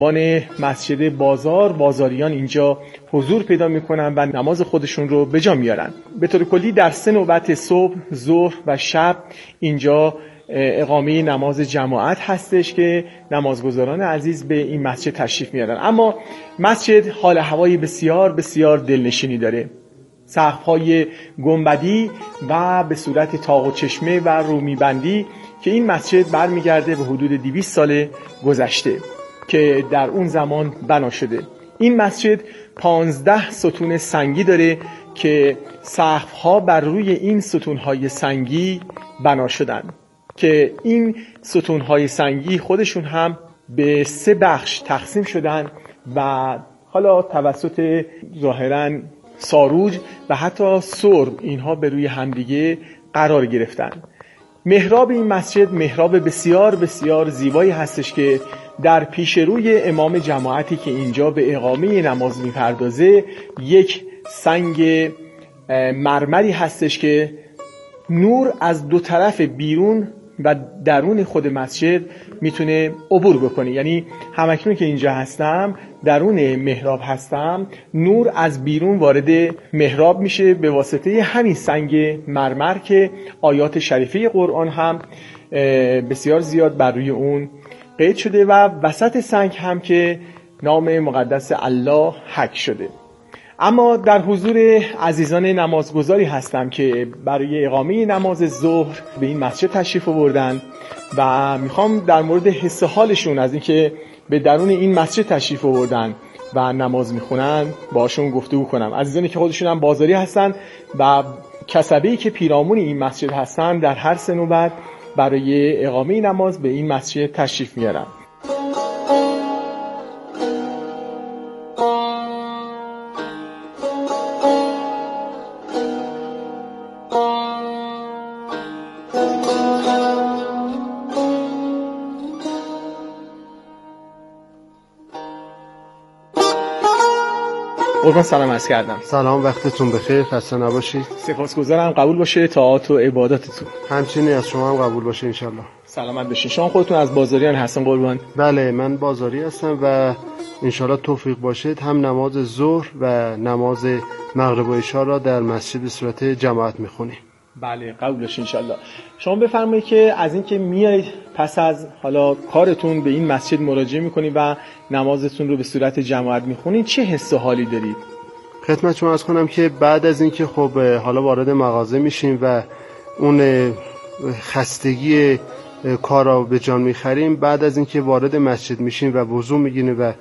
بان مسجد بازاریان اینجا حضور پیدا میکنن و نماز خودشون رو به جا میارن. به طور کلی در 3 نوبت صبح، ظهر و شب اینجا اقامه نماز جماعت هستش که نمازگزاران عزیز به این مسجد تشریف میارن. اما مسجد حال هوای بسیار بسیار دلنشینی داره. سقف‌های گنبدی و به صورت طاق و چشمه و رومی بندی که این مسجد برمیگرده به حدود 200 سال گذشته که در اون زمان بنا شده. این مسجد 15 ستون سنگی داره که سقف‌ها بر روی این ستون‌های سنگی بنا شدن که این ستون‌های سنگی خودشون هم به 3 بخش تقسیم شدن و حالا توسط ظاهراً ساروج و حتی سرب اینها به روی همدیگه قرار گرفتن. محراب این مسجد محراب بسیار بسیار زیبایی هستش که در پیش روی امام جماعتی که اینجا به اقامه نماز میپردازه یک سنگ مرمری هستش که نور از 2 طرف بیرون و درون خود مسجد میتونه عبور بکنه. یعنی همکنون که اینجا هستم درون محراب هستم، نور از بیرون وارد محراب میشه به واسطه همین سنگ مرمر که آیات شریفه قرآن هم بسیار زیاد بر روی اون قید شده و وسط سنگ هم که نام مقدس الله حک شده. اما در حضور عزیزان نمازگزاری هستم که برای اقامه نماز ظهر به این مسجد تشریف آوردن و میخوام در مورد حس حالشون از اینکه به درون این مسجد تشریف آوردن و نماز میخونن باشون گفتگو کنم. عزیزانی که خودشون هم بازاری هستن و کسبه‌ای که پیرامون این مسجد هستن در هر 3 نوبت برای اقامه نماز به این مسجد تشریف میارن. قربان سلام عرض کردم. سلام، وقتتون بخیر، خسته نباشید. سپاسگزارم، قبول باشه طاعات و عباداتتون. همچنین از شما هم قبول باشه انشالله. سلامت باشین. شما خودتون از بازاریان هستن قربان؟ بله، من بازاری هستم و انشالله توفیق باشید هم نماز ظهر و نماز مغرب و عشا را در مسجد به صورت جماعت میخونیم. بله، قبول باشه انشالله. شما بفرمایید که از اینکه میایید پس از حالا کارتون به این مسجد مراجعه میکنید و نمازتون رو به صورت جماعت میخونید چه حس و حالی دارید؟ خدمت شما عرض کنم که بعد از اینکه خب حالا وارد مغازه میشیم و اون خستگی کار را به جان میخریم، بعد از اینکه وارد مسجد میشیم و وضو میگیریم و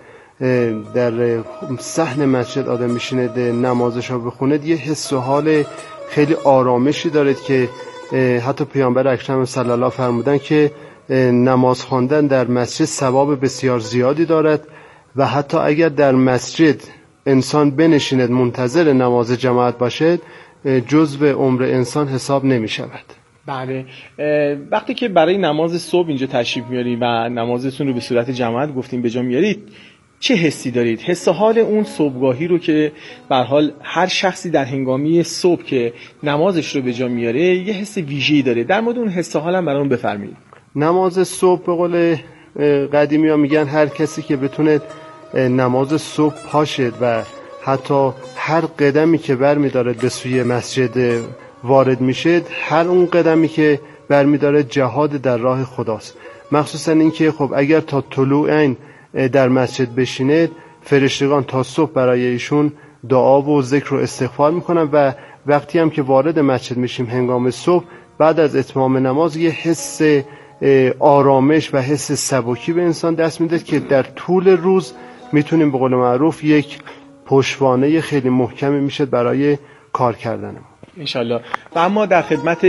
در صحن مسجد آدم میشینه نمازش رو بخونه، یه حس و حال خیلی آرامشی دارد که حتی پیامبر اکرم صلی الله فرمودن که نماز خواندن در مسجد ثواب بسیار زیادی دارد و حتی اگر در مسجد انسان بنشیند منتظر نماز جماعت باشد جزو عمر انسان حساب نمی شود. بله، وقتی که برای نماز صبح اینجا تشریف میارید و نمازتون رو به صورت جماعت گفتیم به جا میارید چه حسی دارید؟ حس و حال اون صبحگاهی رو که به هر حال هر شخصی در هنگامی صبح که نمازش رو به جا میاره یه حس ویژه‌ای داره. در مورد اون حس و حال هم برامون بفرمایید. نماز صبح به قول قدیمی‌ها میگن هر کسی که بتونه نماز صبح پاشد و حتی هر قدمی که برمی‌داره به سوی مسجد وارد میشه، هر اون قدمی که برمی‌داره جهاد در راه خداست. مخصوصا اینکه خب اگر تا طلوع عین در مسجد بشینید، فرشتگان تا صبح برای ایشون دعا و ذکر و استغفار میکنن و وقتی هم که وارد مسجد میشیم هنگام صبح بعد از اتمام نماز یه حس آرامش و حس سبکی به انسان دست میده که در طول روز میتونیم به قول معروف یک پشتوانه خیلی محکمی میشه برای کار کردن انشالله. و اما در خدمت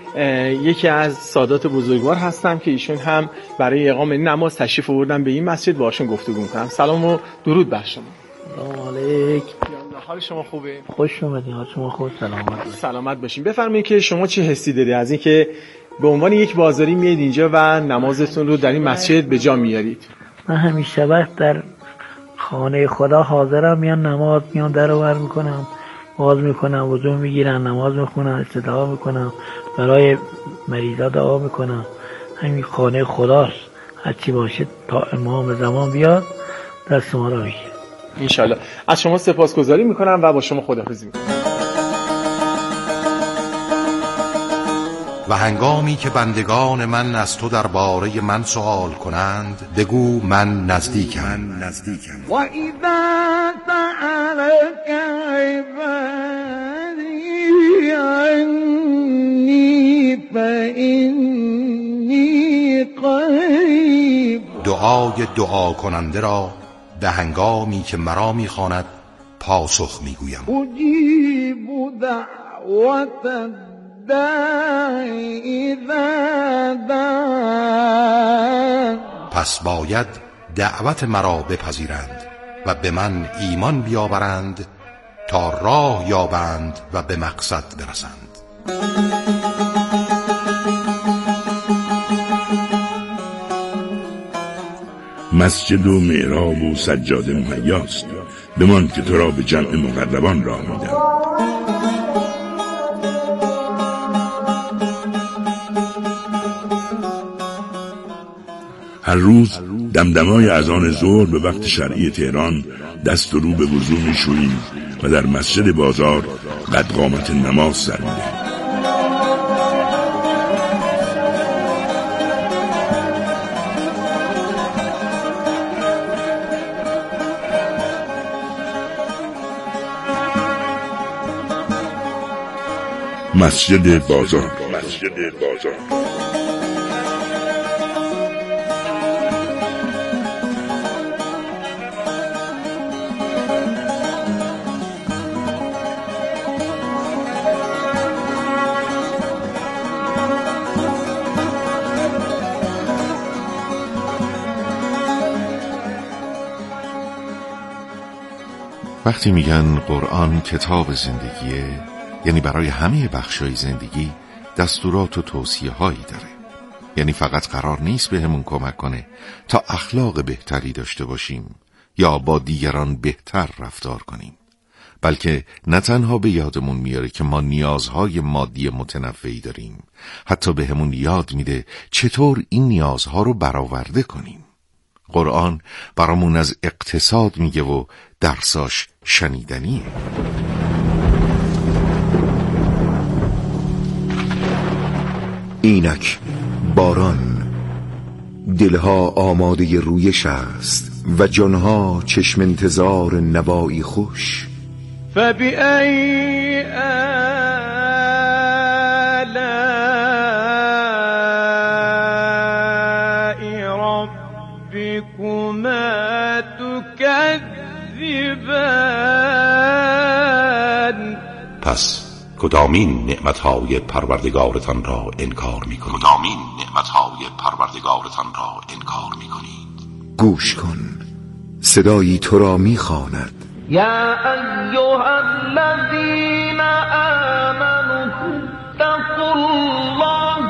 یکی از سادات بزرگوار هستم که ایشون هم برای اقامه نماز تشریف آوردن به این مسجد، باشون گفتگو می‌کنم. سلام و درود بر شما. سلام علیک. حال شما خوبه؟ خوش اومدین. حال شما خوب؟ سلامت باشین. بفرمایید که شما چه حسی دارید از اینکه به عنوان یک بازاری میایید اینجا و نمازتون رو در این مسجد به جا میارید؟ من همیشه وقت در خانه خدا حاضرم، میان نماز میان در ور میکنم، باز میکنم، وضو میگیرم، نماز میخونم، استدعا میکنم، برای مریضا دعا میکنم. همین خانه خداست، هرچی باشه تا امام زمان بیاد دست ما را میگیره. انشالله. از شما سپاسگزاری میکنم و با شما خداحافظی میکنم. و هنگامی که بندگان من از تو درباره من سؤال کنند بگو من نزدیکم. و اذا سألك عبادی عنی فإنی قریب. دعای دعا کننده را به هنگامی که مرا میخواند پاسخ میگویم. اجیب دعوت الداعی اذا دعان. پس باید دعوت مرا بپذیرند و به من ایمان بیاورند تا راه یابند و به مقصد برسند. مسجد و محراب و سجاده مهیاست، بمان که تو را به جمع مقربان راه میدم. هر روز دمدمای اذان ظهر به وقت شرعی تهران دست و رو به وضو میشوییم و در مسجد بازار قد قامت نماز سر میدهیم. مسجد بازار. وقتی میگن قرآن کتاب زندگیه، یعنی برای همه بخشای زندگی دستورات و توصیه هایی داره. یعنی فقط قرار نیست بهمون کمک کنه تا اخلاق بهتری داشته باشیم یا با دیگران بهتر رفتار کنیم، بلکه نه تنها به یادمون میاره که ما نیازهای مادی متنوعی داریم، حتی بهمون یاد میده چطور این نیازها رو برآورده کنیم. قرآن برامون از اقتصاد میگه و درساش شنیدنیه. اینک باران، دلها آماده رویش است و جانها چشم انتظار نوایی خوش. فبأي آلاء ربكما تكذبان. پس کدامین نعمتهای پروردگارتان را انکار میکنید؟ گوش کن، صدایی تو را میخواند. یا ایها الذین آمنوا اتقوا الله.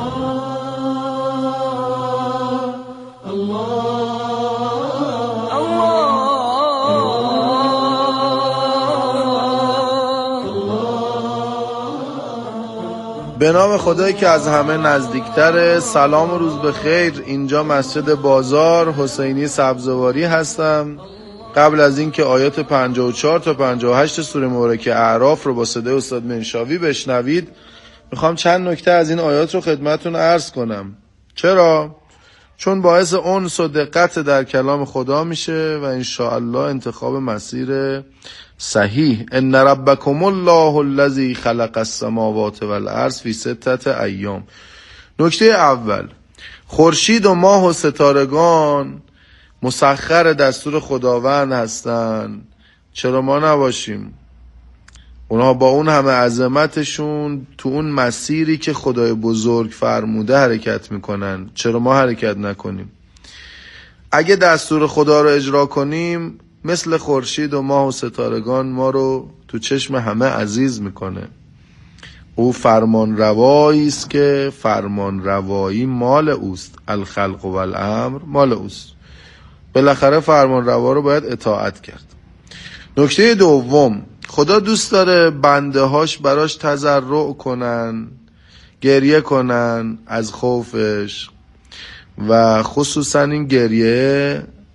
به نام خدایی که از همه نزدیکتره. سلام و روز بخیر. اینجا مسجد بازار حسینی سبزواری هستم. قبل از اینکه آیات 54 تا 58 سوره مبارکه اعراف رو با صدای استاد منشاوی بشنوید، میخوام چند نکته از این آیات رو خدمتتون عرض کنم. چرا؟ چون باعث انس و دقت در کلام خدا میشه و انشاءالله انتخاب مسیر صحیح. ان ربکم الله الذی خلق السماوات والارض فی 6 ایام. نکته اول، خورشید و ماه و ستارگان مسخر دستور خداوند هستن. چرا ما نباشیم؟ اونها با اون همه عظمتشون تو اون مسیری که خدای بزرگ فرموده حرکت میکنن. چرا ما حرکت نکنیم؟ اگه دستور خدا رو اجرا کنیم، مثل خورشید و ماه و ستارگان ما رو تو چشم همه عزیز میکنه. او فرمان روایی است که فرمان روایی مال اوست. الخلق و الامر مال اوست. بالاخره فرمان روا رو باید اطاعت کرد. نکته دوم، خدا دوست داره بنده هاش براش تضرع کنن، گریه کنن از خوفش، و خصوصا این گریه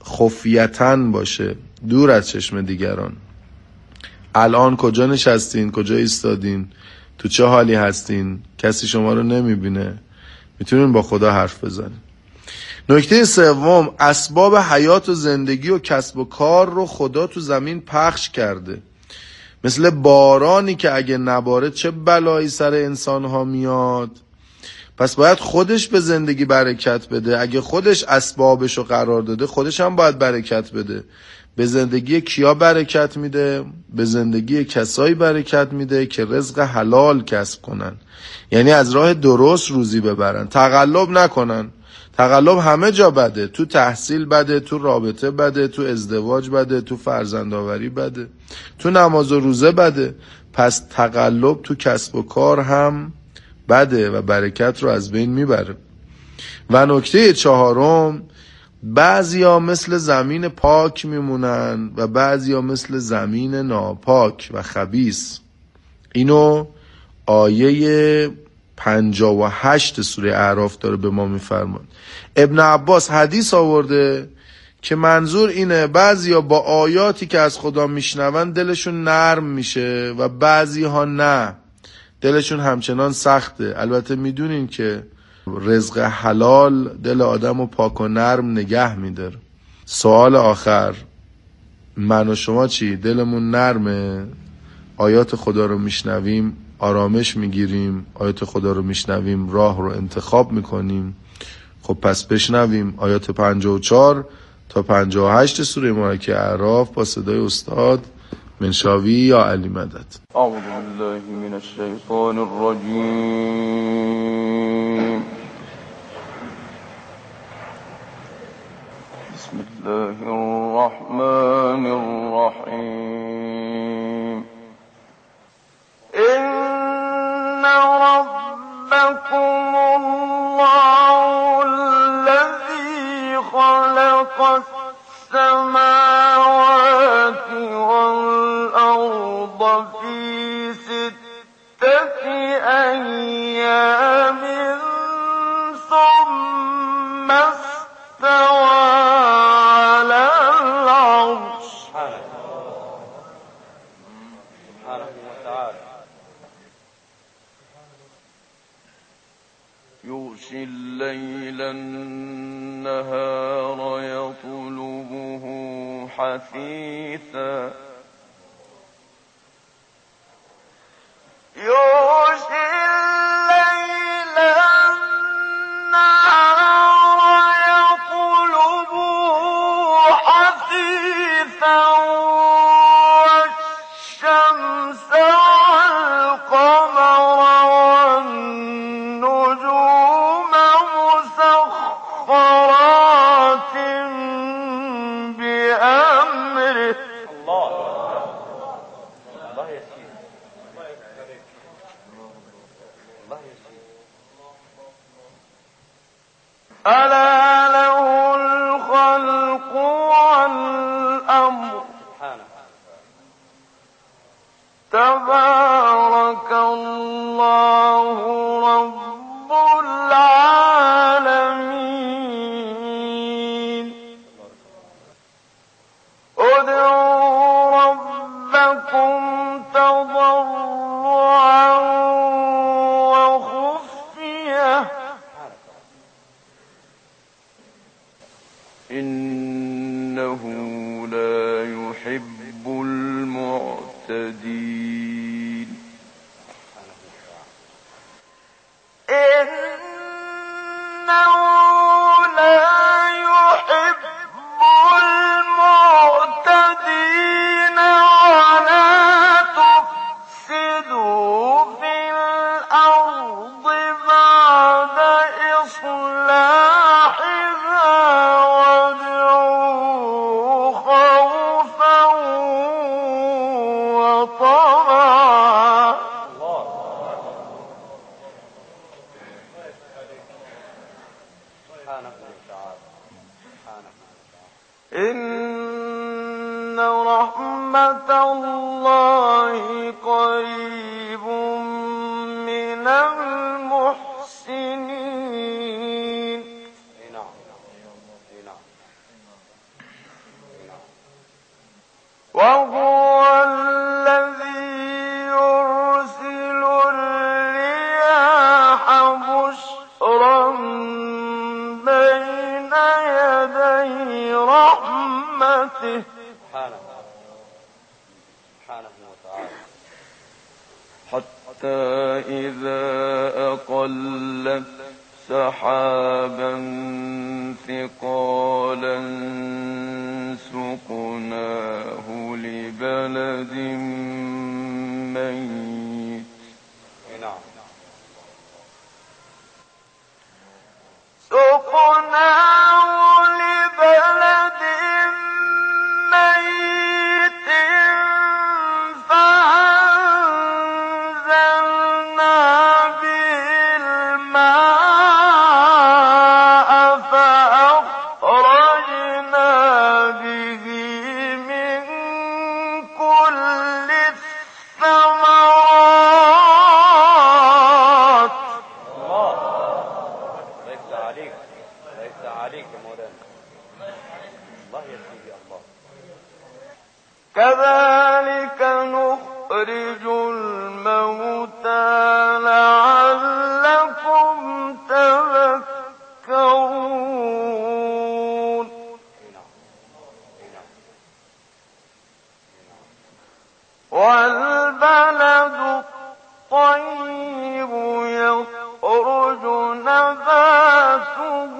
خفیتاً باشه، دور از چشم دیگران. الان کجا نشستین، کجا ایستادین، تو چه حالی هستین، کسی شما رو نمیبینه، میتونین با خدا حرف بزنین. نکته سوم، اسباب حیات و زندگی و کسب و کار رو خدا تو زمین پخش کرده. مثل بارانی که اگه نباره چه بلایی سر انسانها میاد. پس باید خودش به زندگی برکت بده. اگه خودش اسبابش رو قرار داده، خودش هم باید برکت بده. به زندگی کیا برکت میده؟ به زندگی کسایی برکت میده که رزق حلال کسب کنن، یعنی از راه درست روزی ببرن، تقلب نکنن. تقلب همه جا بده، تو تحصیل بده، تو رابطه بده، تو ازدواج بده، تو فرزندآوری بده، تو نماز و روزه بده. پس تقلب تو کسب و کار هم بده و برکت رو از بین میبره. و نکته چهارم، بعضیا مثل زمین پاک میمونن و بعضیا مثل زمین ناپاک و خبیث. اینو آیه 58 سوره اعراف داره به ما میفرماد. ابن عباس حدیث آورده که منظور اینه بعضیا با آیاتی که از خدا میشنون دلشون نرم میشه و بعضی ها نه، دلشون همچنان سخته. البته میدونین که رزق حلال دل آدم رو پاک و نرم نگه میداره. سوال آخر، من و شما چی؟ دلمون نرمه؟ آیات خدا رو میشنویم آرامش میگیریم، آیات خدا رو میشنویم راه رو انتخاب میکنیم. خب پس بشنویم آیات 54 تا 58 سوره مبارکه اعراف با صدای استاد منشاوی یا علی مدد. اعوذ بالله من الشیطان الرجیم. بسم الله الرحمن الرحیم. إن ربكم الله الذي خلق السماوات والأرض في 6 أيام ثم استوى على العرش يغشي الليل النهار يطلبه حثيثا يغشي الليل النهار يطلبه حثيثا والشمس والقمر والنجوم مسخرات بأمره ألا له الخلق والأمر تبارك الله رب العالمين. ادعوا ربكم تضرعا وخفية إنه لا يحب المعتدين. إنه لا يحب المعتدين ولا تفسدوا في الأرض بعد إصلاحها وادعوه خوفا وطمعا. إن رحمة الله قريب من المحسنين. وهو الذي يرسل الرياح بشرا بين يدي رحمته سبحانه وتعالى حتى إذا أقلت سحابا ثقالا سقناه لبلد ميت سقناه لبلد ميت فأنزلنا به الماء فأخرجنا به من كل الثمرات ليس عليك يا مولانا الله يسلمك الله كذلك نخرج الموتى لعلكم تذكرون والبلد الطيب يخرج نباته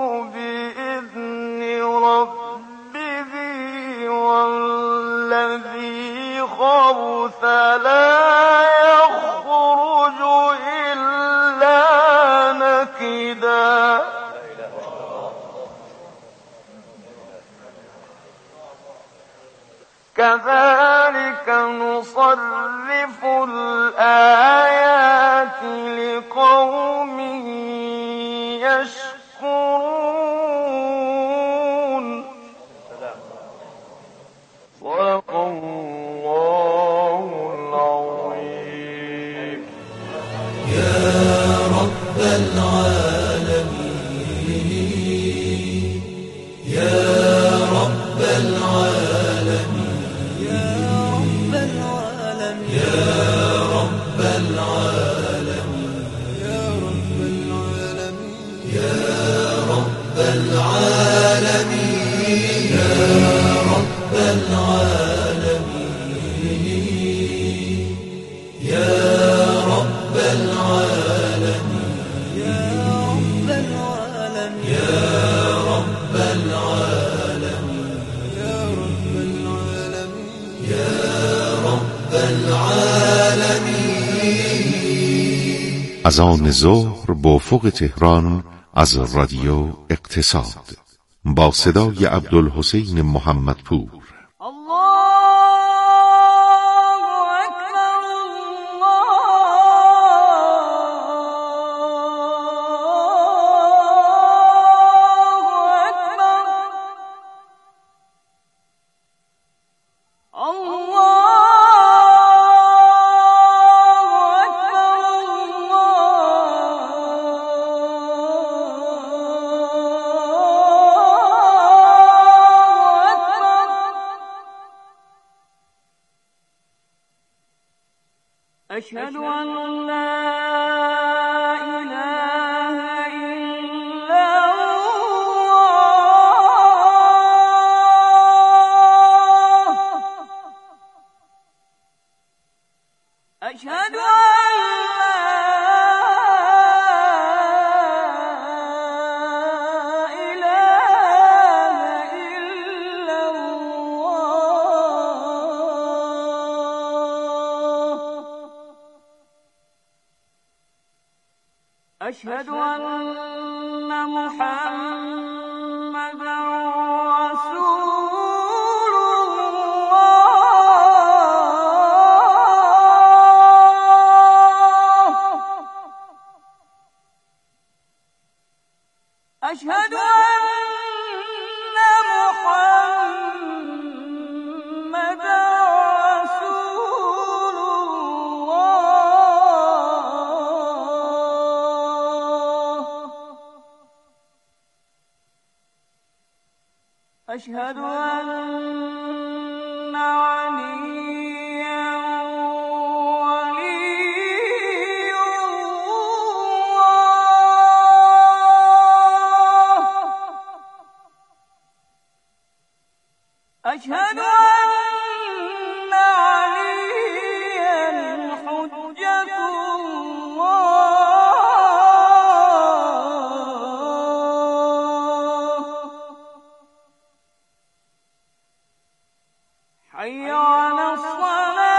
بإذن ربه والذي خبث لا يخرج إلا نكدا كذلك نصرف الآيات لقوم يشكرون صدق الله العظيم يا رب العالمين يا رب العالمين از آن ظهر با افق تهران از رادیو اقتصاد با صدای عبدالحسین محمدپور. أشهد أن لا إله إلا الله أشهد أن أشهد أن محمدا رسول الله أشهد أن محمدا رسول الله أشهد أن أشهد أن عليا حجة الله حي على الصلاة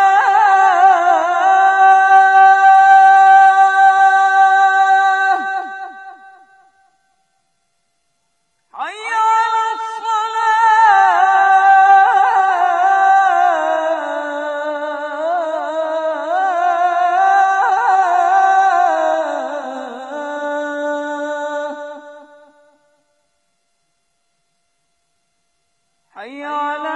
حي على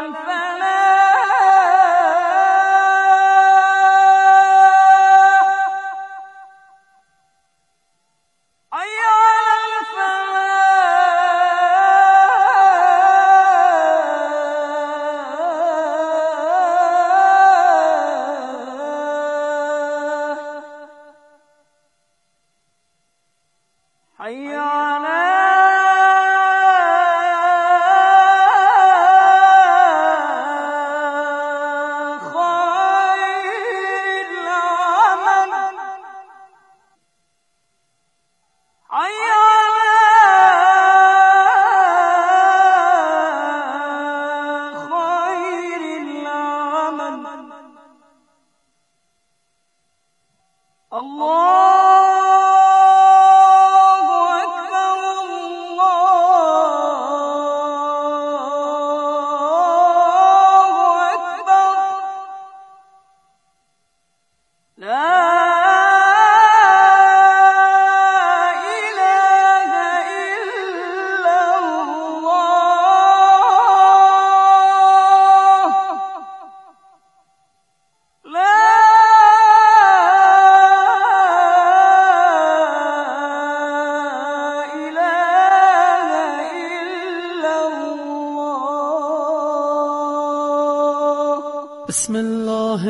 بسم الله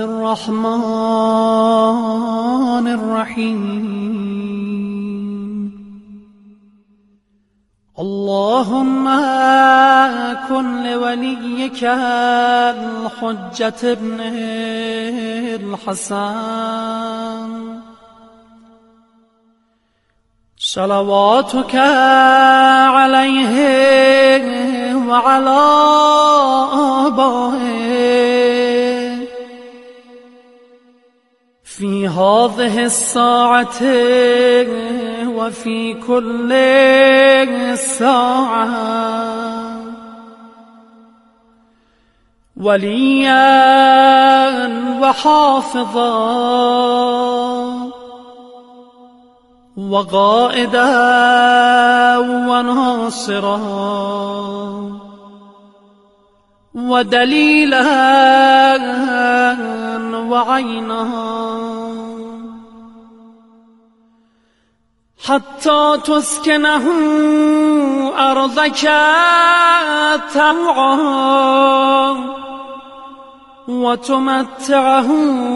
الرحمن الرحيم اللهم كن لوليك الحجة ابن الحسن صلواتك عليه وعلى آبائه في هذه الساعة وفي كل ساعة وليا وحافظا وقائدا وناصرا ودليلا وعينا حتى تسكنه أرضك طوعا وتمتعه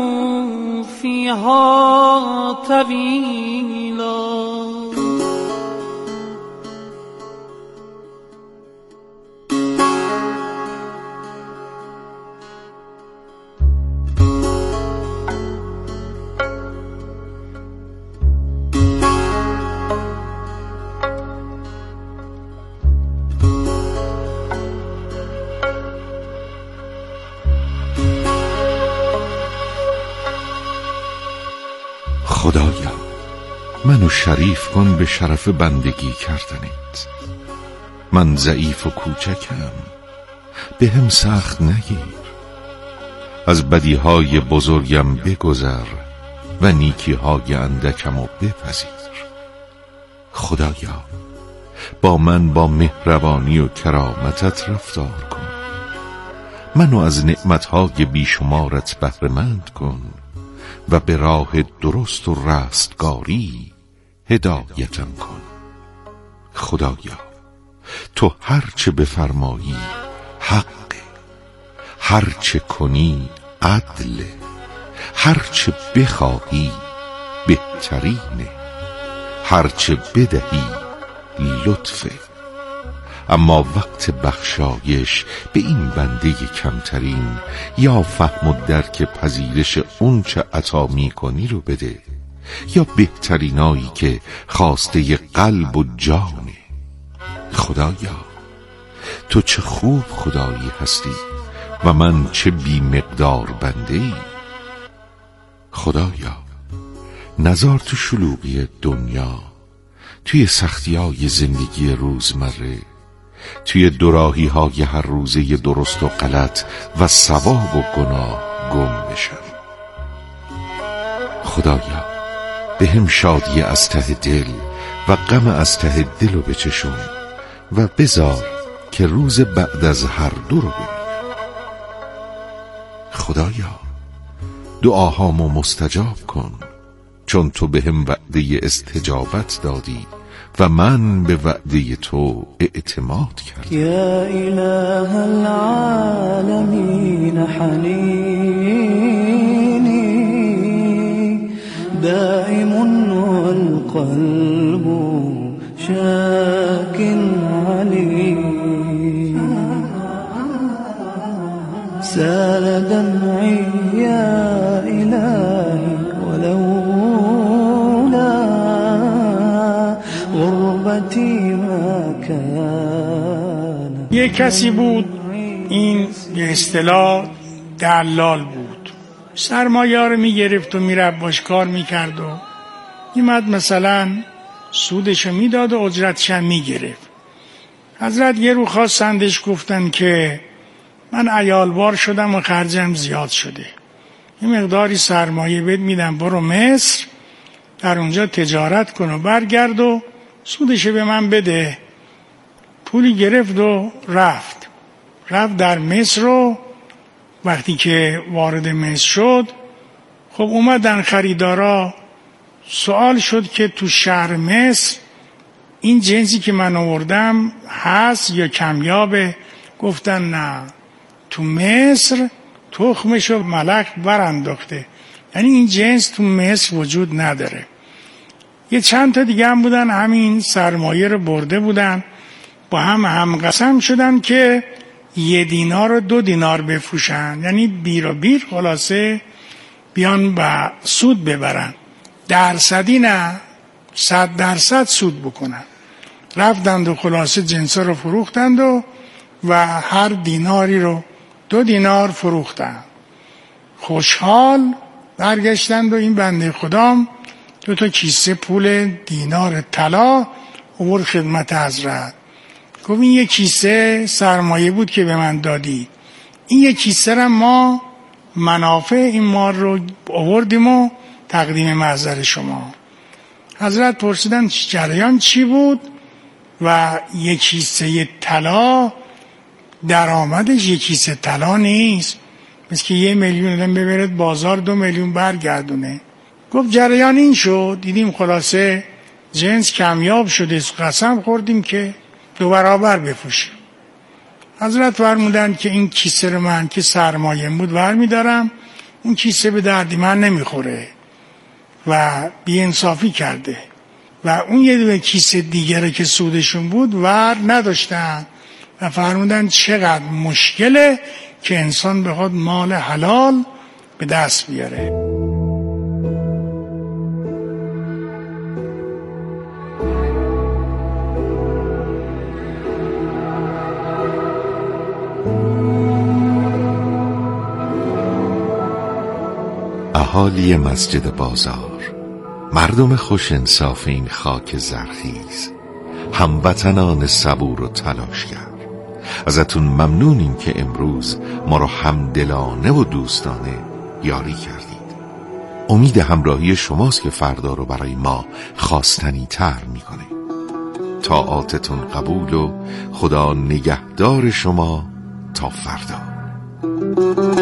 فيها طويلا. خدایا منو شریف کن به شرف بندگی کردنت. من ضعیف و کوچکم، به هم سخت نگیر. از بدیهای بزرگم بگذر و نیکیهای اندکم و بپذیر. خدایا با من با مهربانی و کرامتت رفتار کن. منو از نعمتهای بیشمارت بهره‌مند کن و به راه درست و رستگاری هدایتم کن. خدایا تو هرچه بفرمایی حق، هرچه کنی عدل، هرچه بخواهی بهترینه، هرچه بدهی لطفه. اما وقت بخشایش به این بنده کمترین یا فهم و درک پذیرش اون چه عطا می کنی رو بده، یا بهترینایی که خواسته قلب و جانه. خدایا تو چه خوب خدایی هستی و من چه بی مقدار بنده ای. خدایا نزار تو شلوغی دنیا، توی سختی‌های زندگی روزمره، توی دوراهی های هر روزه درست و غلط و ثواب و گناه گم بشم. خدایا به هم شادی از ته دل و غم از ته دل رو بچشون و بذار که روز بعد از هر دو رو ببینم. خدایا دعاهامو مستجاب کن، چون تو به هم وعده استجابت دادی و من به وعده تو اعتماد کردم. یا اله العالمین حنینی دائم والقلب شاك عليم سال دمعي يا إلهي ولولا غربتي ما كان. یک کسی بود، این به اصطلاح دلال بود، سرمایه رو میگرفت و میرفت باش کار میکرد و میمد مثلا سودشو میداد و اجرتش هم میگرفت. حضرت یه رو خواستندش، گفتن که من عیالوار شدم و خرجم زیاد شده، یه مقداری سرمایه بهت میدم، برو مصر در اونجا تجارت کن و برگرد و سودشو به من بده. پولی گرفت و رفت در مصر و وقتی که وارد مصر شد، خب اومدن خریدارا، سوال شد که تو شهر مصر این جنسی که من آوردم هست یا کمیابه؟ گفتن نه، تو مصر تخمشو ملک برانداخته، یعنی این جنس تو مصر وجود نداره. یه چند تا دیگه هم بودن همین سرمایه رو برده بودن، با هم قسم شدن که 1 دینار و 2 دینار بفروشن، یعنی بیر و بیر، خلاصه بیان و سود ببرن، درصدی نه 100% سود بکنن. رفتند و خلاصه جنسا رو فروختند و هر دیناری رو 2 دینار فروختند. خوشحال برگشتند و این بنده خدام 2 تا کیسه پول دینار طلا آورد خدمت حضرت. گفت این 1 کیسه سرمایه بود که به من دادی، این 1 کیسه را ما منافع این مال رو آوردیم و تقدیم محضر شما. حضرت پرسیدن جریان چی بود؟ و 1 کیسه طلا درآمدش 1 کیسه طلا نیست، مثل که 1 میلیون آدم ببرد بازار 2 میلیون برگردونه. گفت جریان این شد، دیدیم خلاصه جنس کمیاب شده، قسم خوردیم که 2 برابر بفروشیم. حضرت فرمودن که این کیسه رو من که سرمایه بود برمیدارم، اون کیسه به دردی من نمیخوره و بی‌انصافی کرده، و اون یه 2 کیسه دیگره که سودشون بود ور نداشتن و فرمودن چقدر مشکله که انسان بخواد مال حلال به دست بیاره. اهالی مسجد بازار، مردم خوش انصاف این خاک زرخیز، هموطنان صبور و تلاشگر، ازتون ممنونیم که امروز ما رو همدلانه و دوستانه یاری کردید. امید همراهی شماست که فردا رو برای ما خواستنی تر میکنه. طاعاتتون قبول و خدا نگهدار شما تا فردا.